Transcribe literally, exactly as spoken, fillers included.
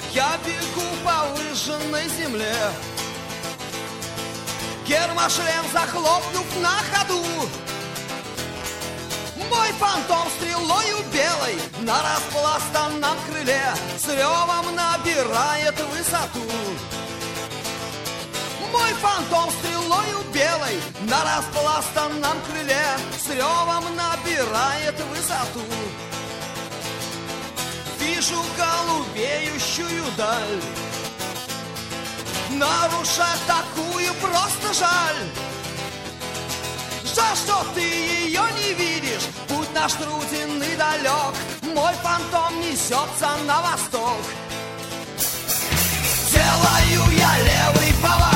Я бегу по выжженной земле, гермошлем захлопнув на ходу. Мой фантом стрелою белой на распластанном крыле с ревом набирает высоту. Мой фантом стрелою белой на распластанном крыле с ревом набирает высоту. Вижу голубеющую даль, нарушать такую просто жаль. Жаль, что ты ее не видишь, путь наш труден и далек. Мой фантом несется на восток. Делаю я левый поворот,